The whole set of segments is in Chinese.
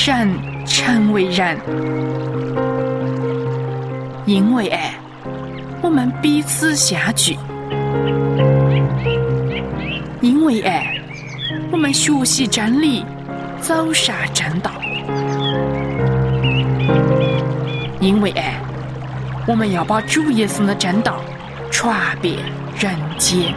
神成为人。因为爱，我们彼此相聚；因为爱，我们学习真理，走上正道；因为爱，我们要把主耶稣的真道传遍人间。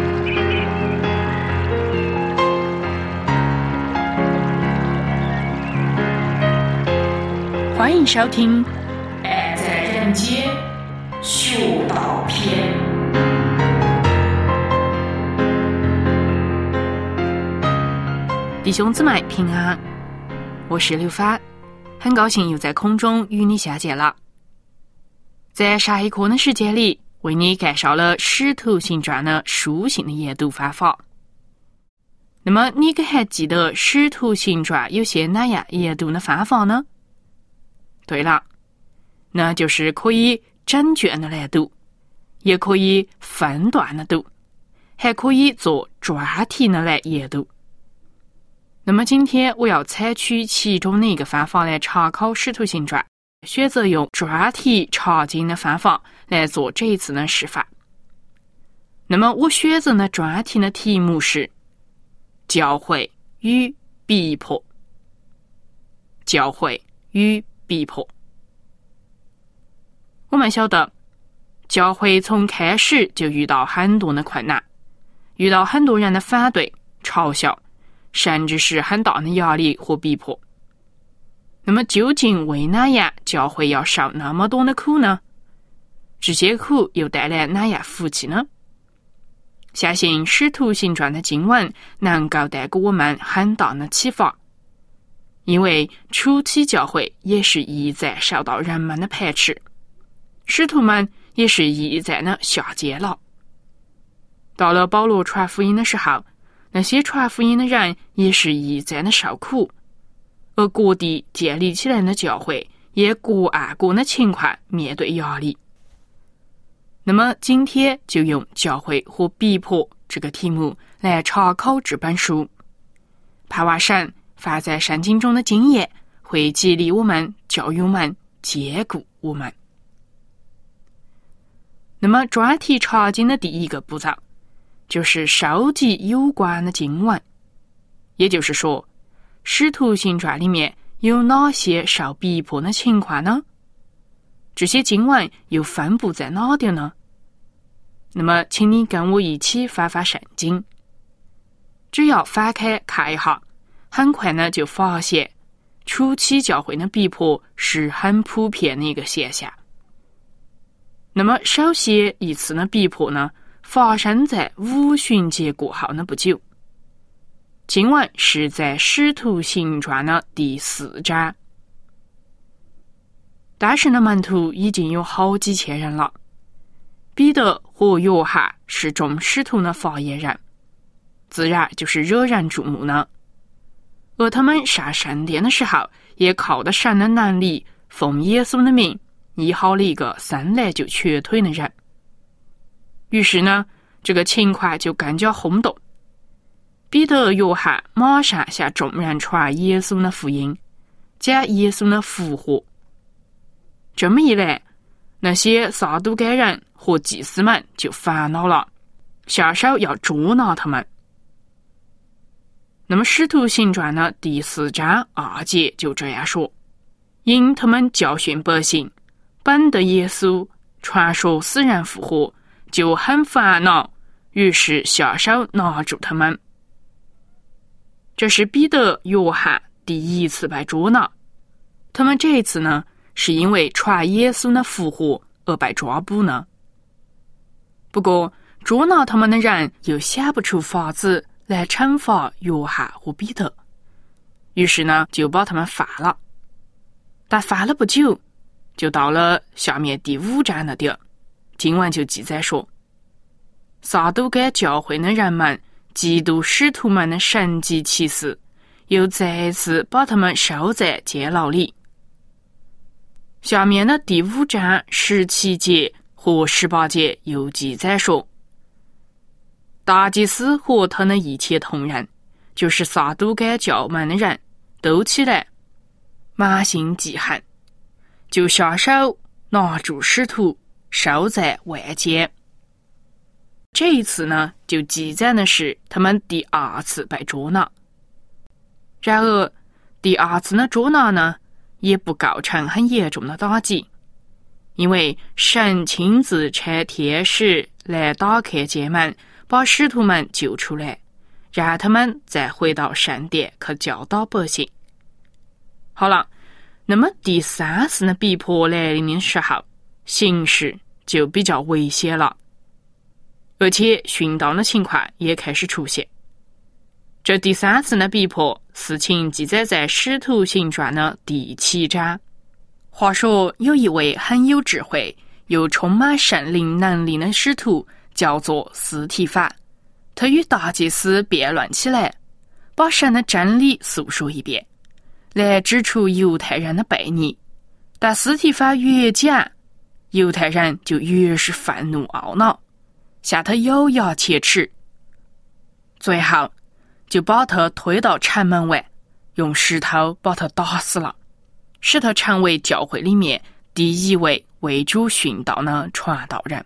欢迎收听《爱在人间学道篇》。弟兄姊妹平安，我是刘发，很高兴又在空中与你相见了。在上一课的时间里，为你介绍了《使徒行传》的书信的研读方法。那么你可还记得《使徒行传》有些哪样研读的方法呢？对了，那就是可以整卷的来读，也可以分段的读，还可以做专题的来研读。那么今天我要采取其中的一个方法来查考《使徒行传》，选择用专题查经的方法来做这一次的示范。那么我选择的专题的题目是教会与逼迫。教会与逼迫。我们晓得，教会从开始就遇到很多的困难，遇到很多人的反对、嘲笑，甚至是很大的压力和逼迫。那么究竟为哪样教会要受那么多的苦呢？这些苦又带来哪样福气呢？相信《使徒行传》的经文能够带给我们很大的启发，因为初期教会也是一再受到人们的排斥，使徒们也是一再的下监牢。到了保罗传福音的时候，那些传福音的人也是一再的受苦，而各地建立起来的教会也各按各的情况面对压力。那么今天就用教会和逼迫这个题目来查考这本书，盼望神放在圣经中的经验会激励我们、教育我们、坚固我们。那么专题查经的第一个步骤就是收集有关的经文，也就是说，《使徒行传》里面有哪些受逼迫的情况呢？这些经文又分布在哪里呢？那么请你跟我一起翻翻圣经，只要翻开看一下，很快呢就发现初期教会的逼迫是很普遍的一个现象。那么首先一次的逼迫呢发生在五旬节过后的不久，经文是在《使徒行传》的第4章。当时的门徒已经有好几千人了，彼得和约翰是众使徒的发言人，自然就是惹人注目呢。而他们上圣殿的时候，也靠着神的能力，奉耶稣的名医好了一个生来就瘸腿的人。于是呢，这个情况就更加轰动。彼得、约翰马上向众人传耶稣的福音，讲耶稣的复活。这么一来，那些撒都该人和祭司们就烦恼了，下手要捉拿他们。那么《使徒行传》的第4章2节就这样说：因他们教训百姓，本得耶稣，传说死人复活，就很烦恼，于是下手拿住他们。这是彼得、约翰第一次被捉拿，他们这一次呢，是因为传耶稣的复活而被抓捕呢。不过捉拿他们的人又想不出法子来惩罚约翰和彼得，于是呢就把他们放了。但放了不久，就到了下面第5章的地儿，经文就记载说，撒都该教会的人们嫉妒使徒们的神迹奇事，又再次把他们收在监牢里。下面的第5章17节和18节又记载说，大祭司和他的一切同人，就是撒都该教门的人，都起来， 马心极寒，就下手拿住使徒，收在外间。这一次呢，就记载的是他们第二次被捉拿。然而，第二次的捉拿呢，也不构成很严重的打击，因为神亲自差天使来打开监门，把使徒们救出来，让他们再回到圣殿去教导百姓。好了，那么第三次的逼迫来临的时候，形势就比较危险了，而且殉道的情况也开始出现。这第三次的逼迫事情记载在《使徒行传》的第7章。话说有一位很有智慧又充满圣灵能力的使徒，叫做司提反，他与大祭司辩论起来，把神的真理诉说一遍，来指出犹太人的悖逆。但司提反越讲，犹太人就越是愤怒懊恼，向他咬牙切齿，最后就把他推到城门外，用石头把他打死了，使他成为教会里面第一位为主殉道的传道人。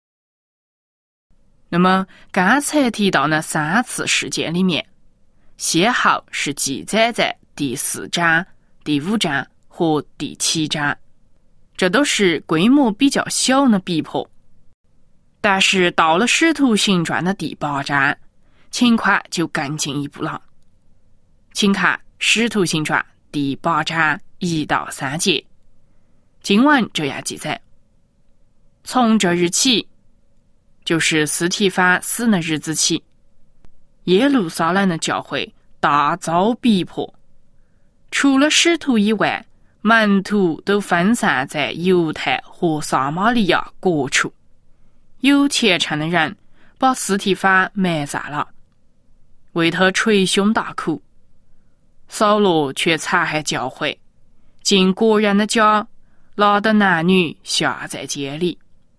那么刚才提到的3次事件里面，先后是记载在第4章、第5章和第7章，这都是规模比较小的逼迫。但是到了《使徒行传》的第8章，情况就更进一步了。请看《使徒行传》第8章1到3节，经文这样记载：从这日起，就是司提反死的日子起，耶路撒冷的教会大遭逼迫，除了使徒以外，门徒都分散在犹太和撒玛利亚各处。有虔诚的人把司提反埋葬了，为他捶胸大哭。扫罗却残害教会，进国人的家，拉的男女下在监里。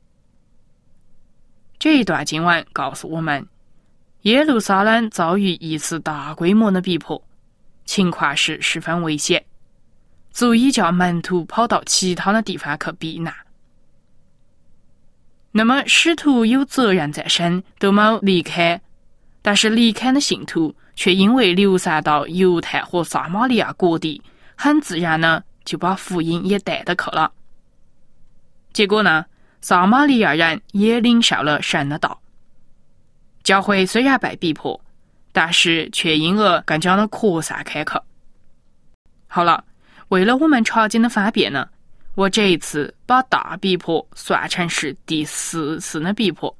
这一段经文告诉我们，耶路撒冷遭遇一次大规模的逼迫，情况是十分危险，足以叫门徒跑到其他的地方去避难。那么使徒有责任在身，都没离开，但是离开的信徒却因为流散到犹太和撒玛利亚各地，很自然呢就把福音也带得去了。结果呢，撒玛利亚人也领受了神的道。教会虽然被逼迫，但是却因而更加的扩散开去。好了，为了我们查经的方便呢，我这一次把大逼迫算成是第4次的逼迫。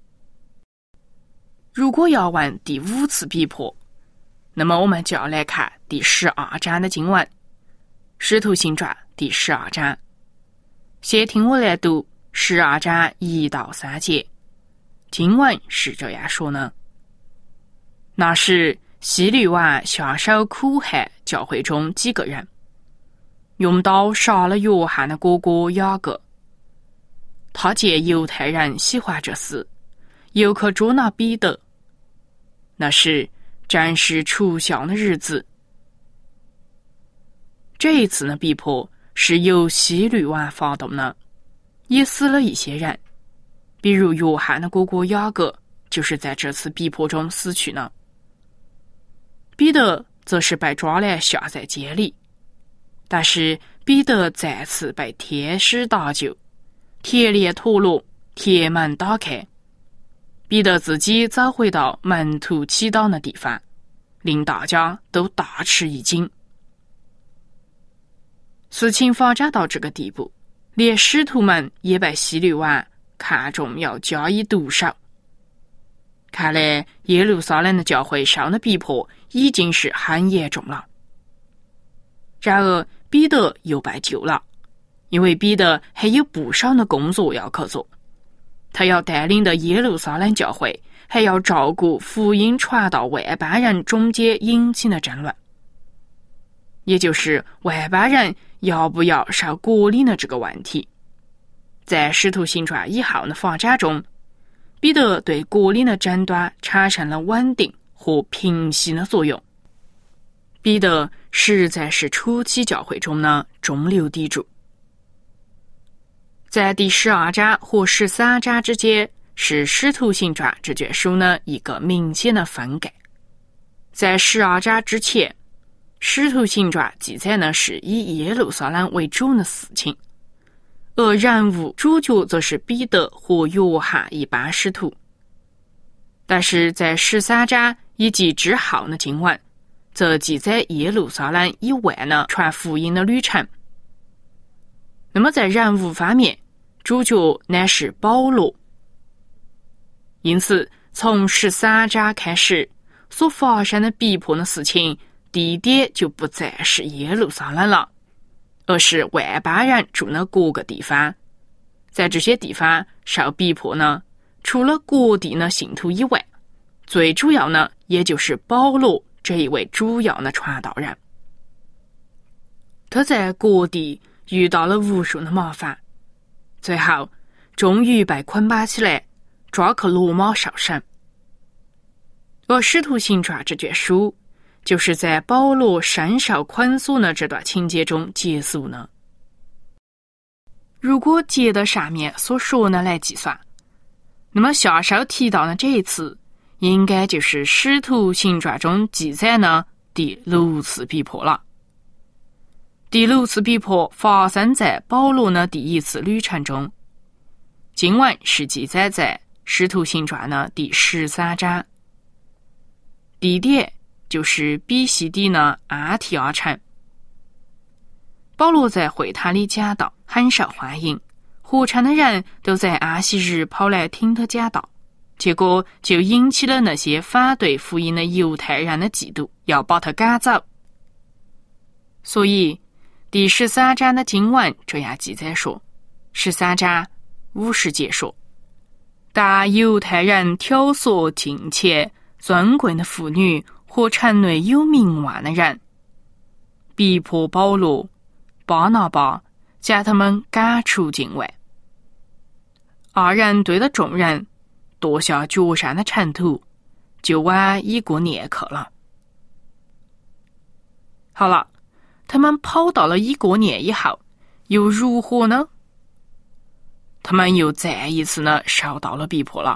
如果要问第5次逼迫，那么我们就要来看第12章的经文，《使徒行传》第12章。先听我来读12章1到3节，经文是这样说的：那时希律王下手苦害教会中几个人，用刀杀了约翰的哥哥雅各。他见犹太人喜欢这事，又去捉拿彼得。那时正是除酵的日子。这一次的逼迫是由希律王发动的，也死了一些人，比如约翰的哥哥雅各就是在这次逼迫中死去了。彼得则是被抓来下在监里，但是彼得再次被天使搭救，铁链脱落，铁门打开，彼得自己走回到门徒祈祷的地方，令大家都大吃一惊。事情发展到这个地步，连使徒们也被希律王看中，要加以毒手。看来耶路撒冷的教会受的逼迫已经是很严重了。然而彼得又被救了，因为彼得还有不少的工作要去做，他要带领的耶路撒冷教会，还要照顾福音传到外邦人中间引起的争论，也就是外邦人要不要受割礼的这个问题。在使徒行传以后的发展中，彼得对割礼的争端产生了稳定和平息的作用。 彼得实在是初期教会中的中流砥柱。在第12章和13章之间，是《使徒行传》这卷书呢一个明显的分隔。在12章之前，《使徒行传》记载呢是以耶路撒冷为主的事情，而人物主角则是彼得和约翰一般使徒。但是在13章以及之后的经文，则记载耶路撒冷以外呢传福音的旅程。那么在人物方面，主角乃是保罗。因此从13章开始所发生的逼迫的事情，地点就不再是耶路撒冷了，而是外邦人住的各个地方。在这些地方受逼迫呢，除了各地的信徒以外，最主要呢也就是保罗这一位主要的传道人。他在各地遇到了无数的麻烦，最后终于被捆绑起来，抓去罗马受审。而《使徒行传》这卷书就是在保罗深受捆锁的这段情节中结束呢。如果接着上面所说的来计算，那么下首提到的这一次应该就是《使徒行传》中记载的第6次逼迫了。第6次逼迫发生在保罗的第1次旅程中，经文是记载在《使徒行传》的第13章，地点就是比西底的阿提阿城。保罗在会堂里讲道，很受欢迎，合城的人都在安息日跑来听他讲道，结果就引起了那些反对福音的犹太人的嫉妒，要把他赶走。所以第13章的经文这样记载说，13章50节说，但犹太人挑唆近前尊贵的妇女和城内有名望的人，逼迫保罗、巴拿巴，将他们赶出境外。二人对着众人跺下脚上的尘土，就往以哥念去了。好了，他们跑到了以哥念以后，又如何呢？他们又再一次呢受到了逼迫了。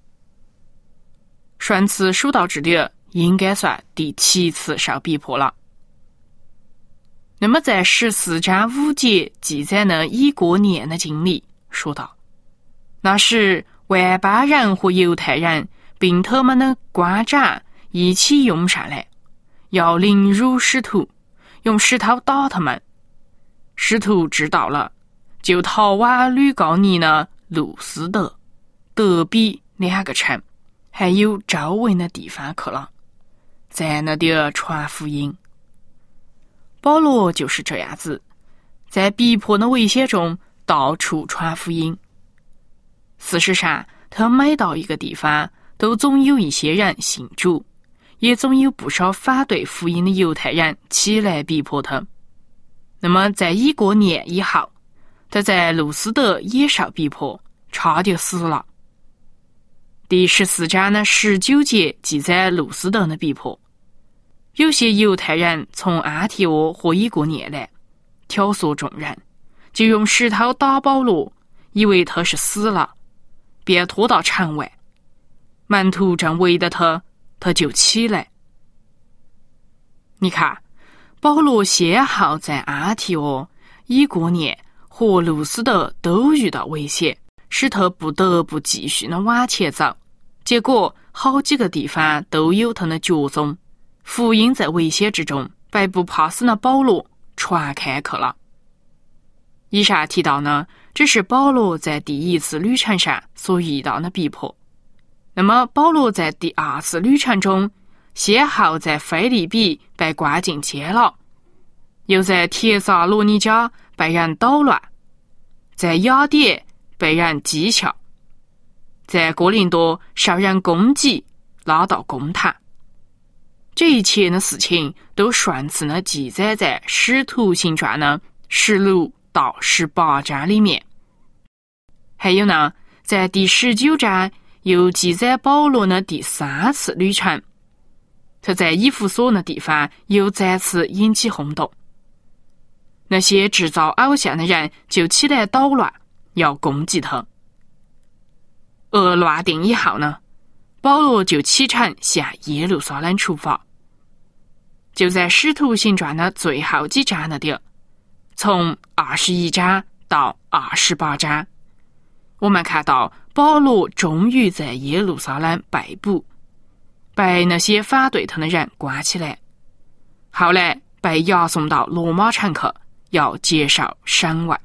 顺次数到这里，应该算第7次受逼迫了。那么在14章5节记载呢以哥念的经历说道，那时外邦人和犹太人并他们的官长一起涌上来，要凌辱使徒，用石头打他们。使徒知道了，就逃往吕高尼的路斯德、德比2个城，还有周围的地方去了，在那里传福音。保罗就是这样子，在逼迫的危险中到处传福音。事实上，他每到一个地方，都总有一些人信主，也总有不少反对福音的犹太人起来逼迫他。那么在以哥念以后，他在路斯德也受逼迫，差点死了。第14章的19节记载路斯德的逼迫，有些犹太人从安提阿和以哥念来，挑唆众人，就用石头打保罗，以为他是死了，便拖到城外。门徒正围着他，他就起来。你看，保罗先后在安提阿、以哥念和路斯德都遇到危险，使他不得不继续的往前走。结果好几个地方都有他的脚踪，福音在危险之中被不怕死的保罗传开去了。以上提到呢，这是保罗在第1次旅程上所遇到的逼迫。那么保罗在第2次旅程中，先后在腓立比被关进监牢，又在帖撒罗尼迦被人捣乱，在雅典被人讥笑，在哥林多受人攻击，拉到公堂。这一切的事情都顺次的记载在《使徒行传》的16到18章里面。还有呢，在第19章又记载保罗的第3次旅程， 他在以弗所那地方又再次引起轰动。那些制造偶像的人就起来捣乱，要攻击他。乱定以后呢，保罗就启程向耶路撒冷出发。就在使徒行传的最后几章那点，从21章到28章，我们看到保罗终于在耶路撒冷被捕，被那些反对他的人关起来，后来被押送到罗马城去，要接受审问。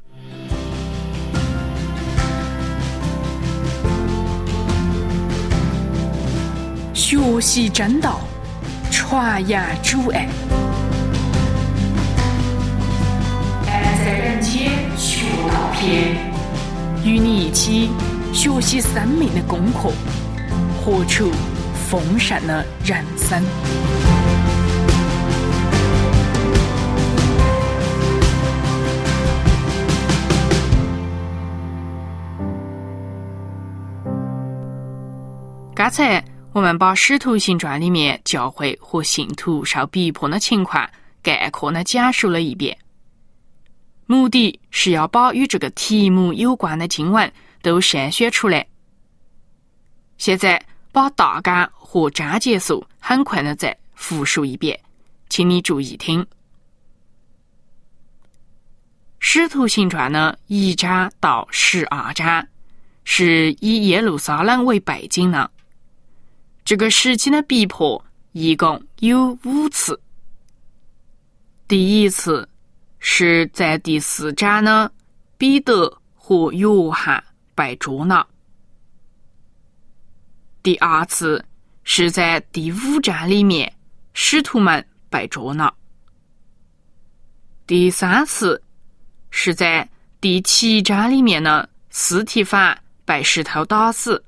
学习真道，传扬主爱。爱在人间学道篇，与你一起学习生命的功课，活出丰盛的人生。刚才我们把《使徒行传》里面教会和信徒受逼迫的情况概括地讲述了一遍，目的是要把与这个题目有关的经文都筛选出来。现在把大纲和章节数很快地再复述一遍，请你注意听。《使徒行传》的1章到12章是以耶路撒冷为背景的。这个时期的逼迫一共有5次。第一次是在第4章呢，彼得和约翰被捉拿。第二次是在第5章里面，使徒们被捉拿。第3次是在第7章里面呢，司提反被石头打死。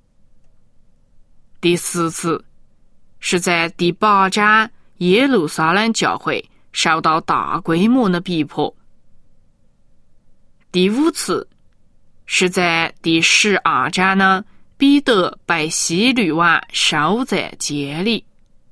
第4次是在第8章，耶路撒冷教会受到大规模的逼迫。第5次是在第12章呢，彼得被希律王收在监里。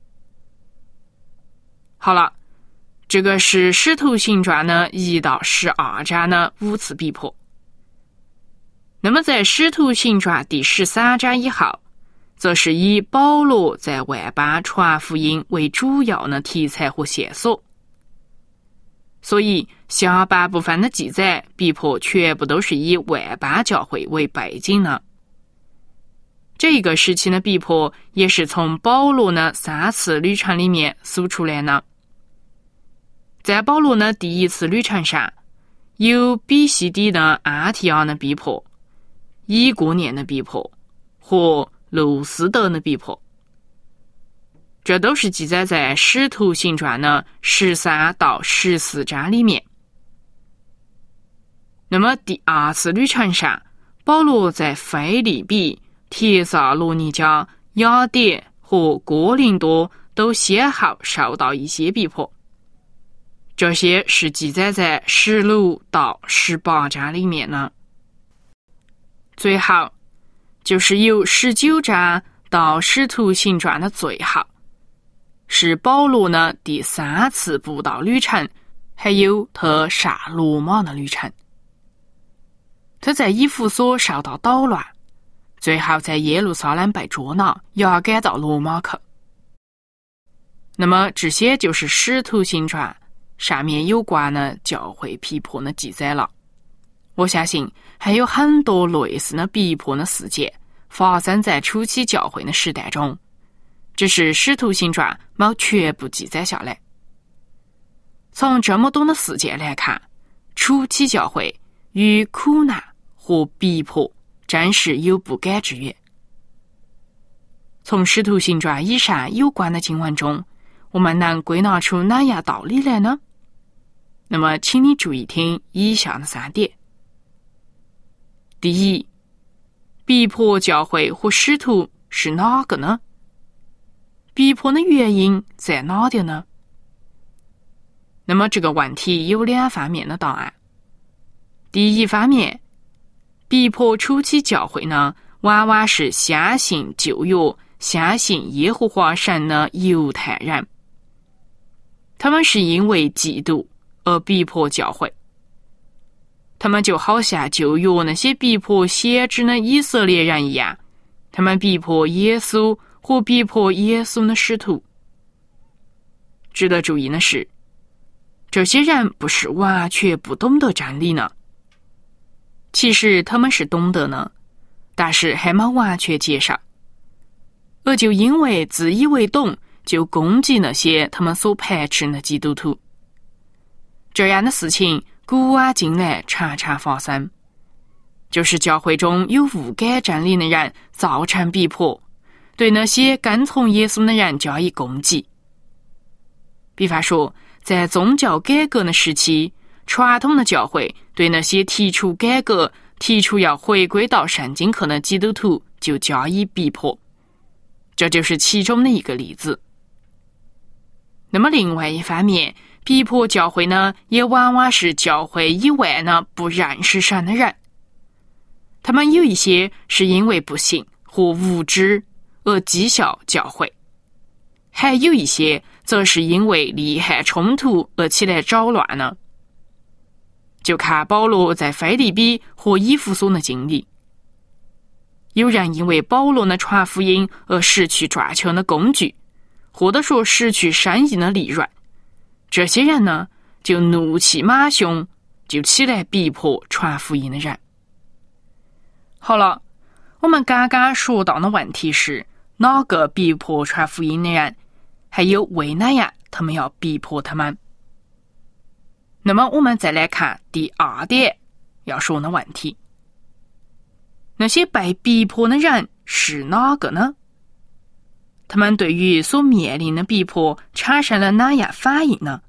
好了，这个是使徒行传的1到12章的5次逼迫。那么在使徒行传第13章以后，则是以保罗在外邦传福音为主要的题材和线索，所以下半部分的记载逼迫全部都是以外邦教会为背景的。这个时期的逼迫也是从保罗的3次旅程里面搜出来的。在保罗的第1次旅程上，有比西底的安提阿的逼迫、以哥念的逼迫和路斯德的逼迫，这都是记载在《使徒行传》的13到14章里面。那么第2次旅程上，保罗在腓立比、帖撒罗尼迦、雅典和哥林多都先后受到一些逼迫，这些是记载在16到18章里面的。最后就是由19章到《使徒行传》的最后，是保罗的第3次布道旅程，还有他上罗马的旅程。他在以弗所受到捣乱，最后在耶路撒冷被捉拿，押赶到罗马去。那么这些就是《使徒行传》上面有关的教会逼迫的记载了。我相信还有很多类似的逼迫的事件发生在初期教会的时代中，只是《使徒行传》没全部记载下来。从这么多的事件来看，初期教会与苦难和逼迫真是有不解之缘。从《使徒行传》以上有关的经文中，我们能归纳出哪样道理来呢？那么请你注意听以下的3点。第一，逼迫教会和使徒是哪个呢？逼迫的原因在哪点呢？那么这个问题有2方面的答案。第一方面，逼迫初期教会呢，往往是相信旧约相信耶和华神的犹太人。他们是因为嫉妒而逼迫教会，他们就好像旧约那些逼迫先知的以色列人一样，他们逼迫耶稣或逼迫耶稣的使徒。值得注意的是，这些人不是完全不懂得真理呢，其实他们是懂得呢，但是还没完全接受，而就因为自以为懂，就攻击那些他们所排斥的基督徒。这样的事情古往今来常常发生，就是教会中有误解真理的人造成逼迫，对那些跟从耶稣的人加以攻击。比方说，在宗教改革的时期，传统的教会对那些提出改革、提出要回归到圣经课的基督徒就加以逼迫，这就是其中的一个例子。那么另外一方面，逼迫教会呢，也往往是教会以外呢不认识神的人。他们有一些是因为不信或无知而讥笑教会，还有一些则是因为利害冲突而起来捣乱呢。就看保罗在腓立比和以弗所的经历。有人因为保罗的传福音而失去赚钱的工具，或者说失去生意的利润，这些人呢，就怒气马凶，就起来逼迫传福音的人。好了，我们刚刚说到的问题是哪个逼迫传福音的人，还有为哪样他们要逼迫他们。那么我们再来看第二点要说的问题，那些被逼迫的人是哪个呢？他们对于所面临的逼迫产生了哪样反应呢？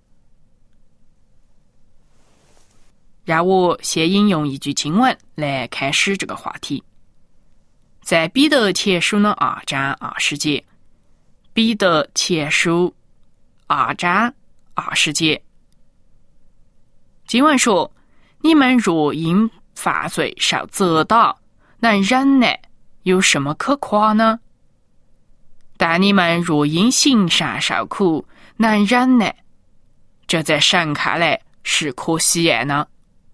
让我先引用一句经文来开始这个话题。在彼得前书的2章20节，彼得前书2章20节，经文说：你们若因犯罪受责打，能忍耐，有什么可夸呢？但你们若因行善受苦，能忍耐，这在神看来是可喜爱呢。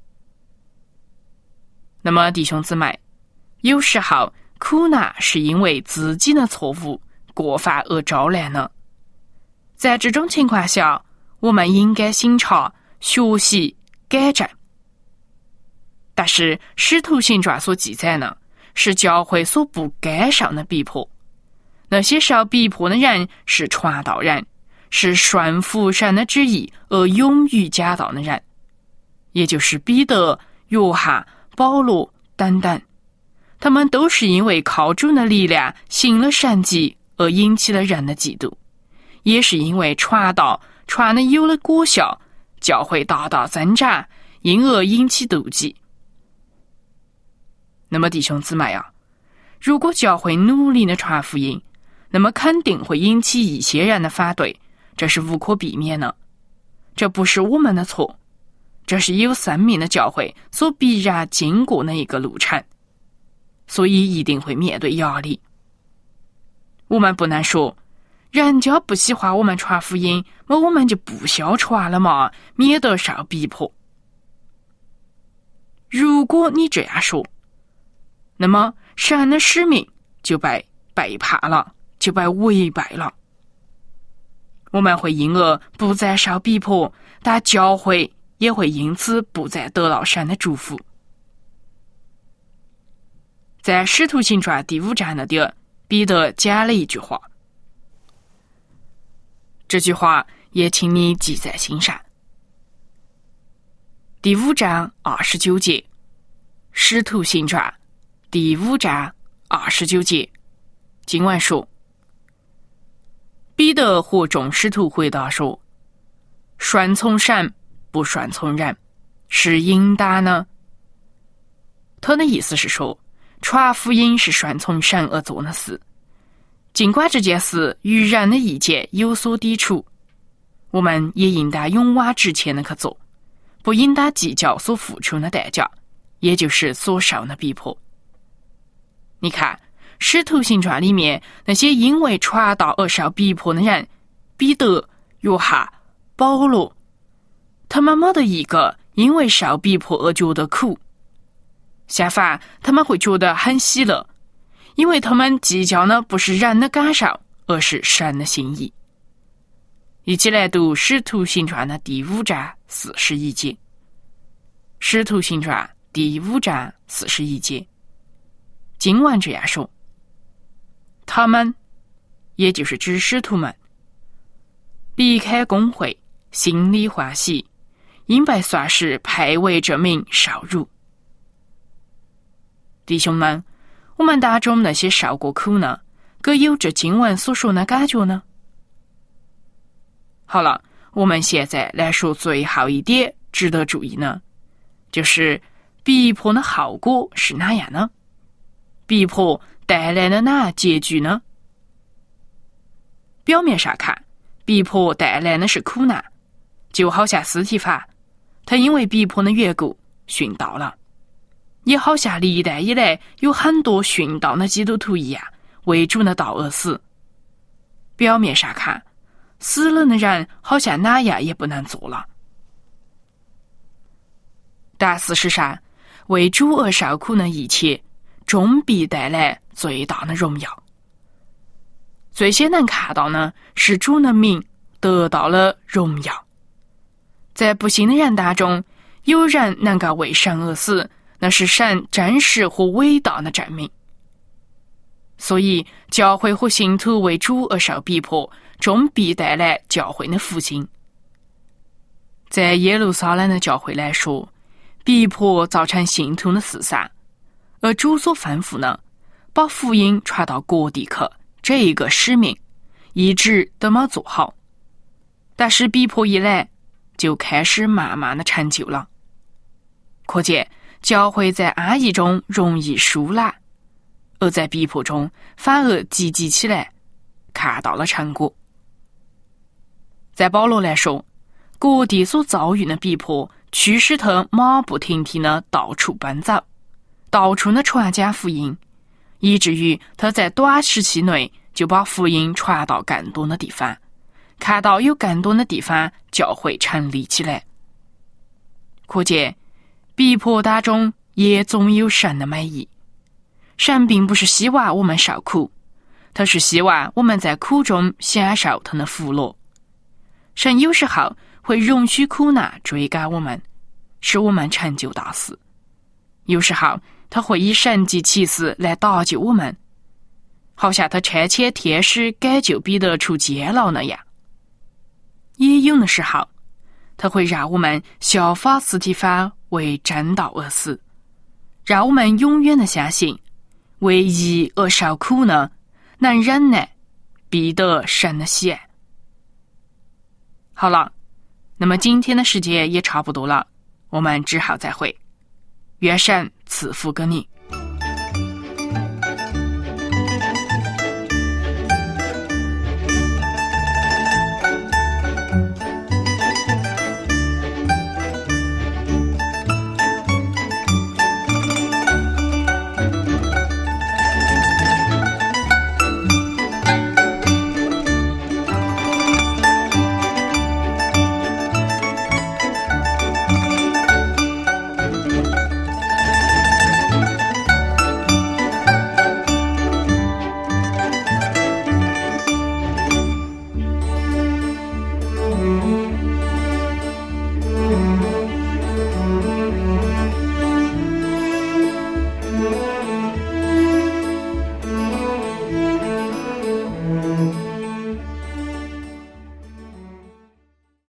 那么弟兄姊妹，有时候苦难是因为自己的错误过犯而招来呢。在这种情况下，我们应该省察、学习、改正。但是使徒行传所记载呢，是教会所不该受的逼迫。那些受逼迫的人是传道人，是顺服神的旨意而勇于讲道的人，也就是彼得、约翰、保罗等等。他们都是因为靠主的力量行了神迹而引起了人的嫉妒，也是因为传道传的有了果效，教会大大增长，因而引起妒忌。那么弟兄姊妹啊，如果教会努力的传福音，那么肯定会引起一些人的反对，这是无可避免的。这不是我们的错，这是有生命的教会所必然经过的一个路程，所以一定会面对压力。我们不能说人家不喜欢我们传福音，那我们就不消传了嘛，免得受逼迫。如果你这样说，那么神的使命就被背叛了，就被违背了。我们会因而不再受逼迫，但教会也会因此不再得到神的祝福。在使徒行传第5章那点，彼得讲了一句话，这句话也请你记在心上。第5章29节，使徒行传第5章29节，经文说：彼得和众使徒回答说，顺从神不顺从人，是应当呢。他的意思是说，传福音是顺从神而做的事，尽管这件事与人的意见有所抵触，我们也应当勇往直前的去做，不应当计较所付出的代价，也就是所受的逼迫。你看， 使徒行传里面那些因为传道而受逼迫的人，彼得、约翰、保罗，他们没得一个因为受逼迫而觉得苦，相反，他们会觉得很喜乐，因为他们计较的不是人的感受，而是神的心意。一起来读《使徒行传》的第5章41节。《使徒行传》第5章41节，经文这样说：他们，也就是指使徒们，离开公会，心里欢喜，因被算是配为这名受辱。弟兄们，我们当中那些受过苦呢，可有这经文所说的感觉呢？好了，我们现在来说最后一点值得注意呢，就是逼迫的后果是哪样呢？逼迫带来的哪结局呢？表面上看，逼迫带来的是苦难，就好像司提反，他因为逼迫的缘故殉道了，也好像历代以来有很多殉道的基督徒一样，为主的道而死。表面上看，死了的人好像哪样也不能做了，但事实上，为主而受苦的一切，终必带来最大的荣耀。最先能看到呢，是主的名得到了荣耀。在不幸的人当中，有人能够为神而死，那是神真实和伟大的证明。所以，教会和信徒为主而受逼迫，终必带来教会的复兴。在耶路撒冷的教会来说，逼迫造成信徒的四散，而主所吩咐呢，把福音传到各地去，这一个使命一直都没做好。但是逼迫一来，就开始慢慢的成就了。可见教会在安逸中容易疏懒，而在逼迫中反而积极起来，看到了成果。在保罗来说，各地所遭遇的逼迫驱使他马不停蹄的到处奔走，到处的传讲福音，以至于他在短时期内就把福音传到更多的地方，看到有更多的地方教会成立起来。可见逼迫当中也总有神的美意。神并不是希望我们受苦，他是希望我们在苦中享受他的福乐。神有时候会容许苦难追赶我们，使我们成就大事，有时候他会以神迹奇事来搭救我们，好像他差遣天使解救彼得出监牢那样。也有的时候他会让我们效法司提反为真道而死，让我们永远的相信，为义而受苦呢，能忍耐，必得神的喜爱。好了，那么今天的时间也差不多了，我们之后再会。愿神赐福给你。